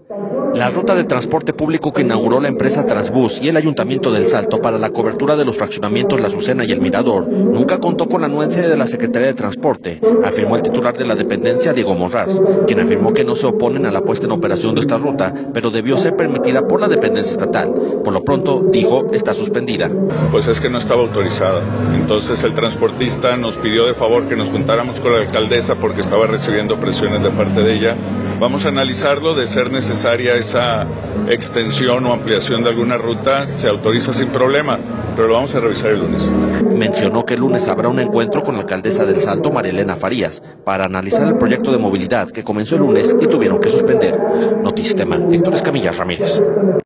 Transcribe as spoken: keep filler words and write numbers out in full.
La ruta de transporte público que inauguró la empresa Transbús y el Ayuntamiento del Salto para la cobertura de los fraccionamientos La Azucena y El Mirador nunca contó con la anuencia de la Secretaría de Transporte, afirmó el titular de la dependencia, Diego Monraz, quien afirmó que no se oponen a la puesta en operación de esta ruta, pero debió ser permitida por la dependencia estatal. Por lo pronto, dijo, está suspendida. Pues es que no estaba autorizada. Entonces el transportista nos pidió de favor que nos juntáramos con la alcaldesa porque estaba recibiendo presiones de parte de ella. Vamos a analizarlo, de ser necesaria esa extensión o ampliación de alguna ruta, se autoriza sin problema, pero lo vamos a revisar el lunes. Mencionó que el lunes habrá un encuentro con la alcaldesa del Salto, María Elena Farías, para analizar el proyecto de movilidad que comenzó el lunes y tuvieron que suspender. Notistema, Héctor Escamilla Ramírez.